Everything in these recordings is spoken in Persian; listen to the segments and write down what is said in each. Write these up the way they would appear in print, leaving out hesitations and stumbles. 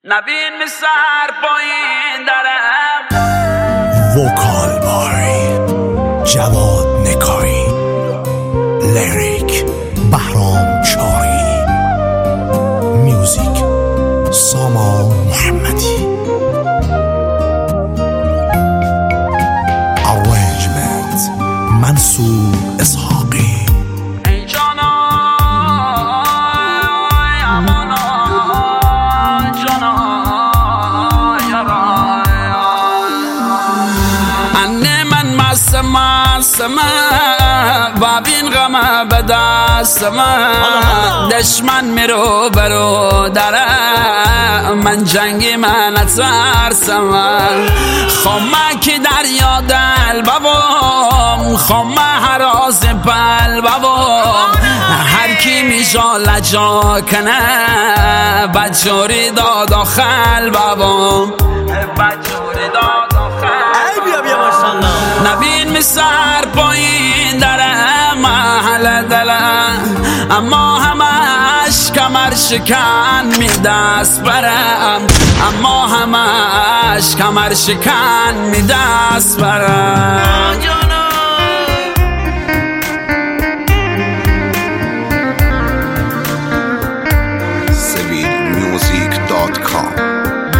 نبین سر پایین درم وکال باری جواد نکایی، لیریک بهرام چاری، میوزیک سامان محمدی، ارنجمنت منصور اسحاقی. و بین غم به دست من دشمن میرو برو درم، من جنگی من اترسم. خمکی دریا دل بابام، خمه هراز پل بابام، هر کی میجا لجا کنه بجوری داد آخل بابام، بجوری داد آخل. نبین می سر پایین درم محل دلم، اما همش کمر شکن می دست برم، اما همش کمر شکن می دست برم. sevilmusic.com.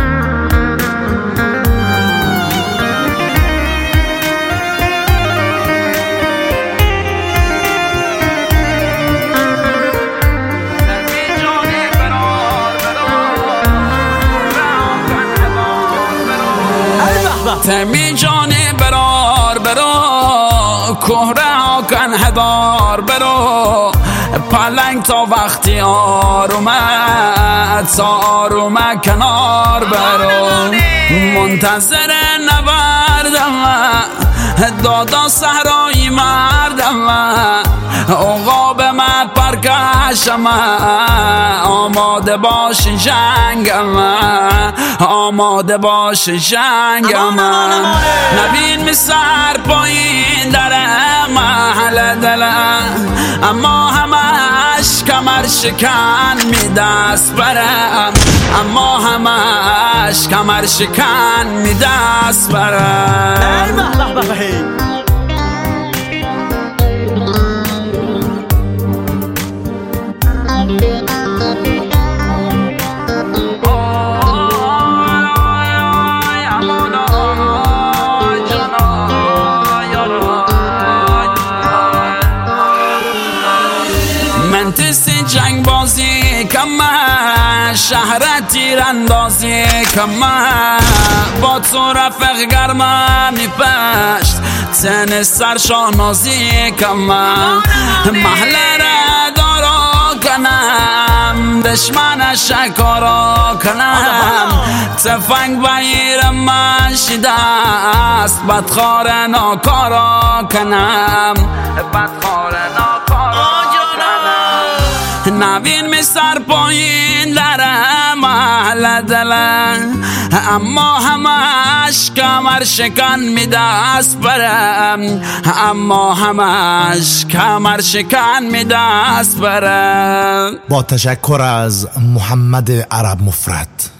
تمی جانی برار برو، کهره ها کن هدار برو، پلنگ تا وقتی آرومه تا آرومه کنار برو. منتظر نبردم دادا صحرایی مردم، عقاب من پرکشم، آماده باش جنگم، آماده باش جنگم. نبین می سر پایین درم محل دلم، اما همش کمر شکن می دست برم، اما همش کمر شکن می دست برم. من تسی جنگ بازی کم، شهر تیر اندازی کم، با تو رفق گرمه میپشت تن سرشانازی کم، محل را دارا کنم دشمن شکارا کنم، تفنگ بگیرم من شیده است بدخار ناکارا کنم، بدخار ناکارا. نبین می سر پایین درم محل دلم، اما همش کمر شکن می دست برم، اما همش کمر شکن می دست برم. با تشکر از محمد عرب مفرد.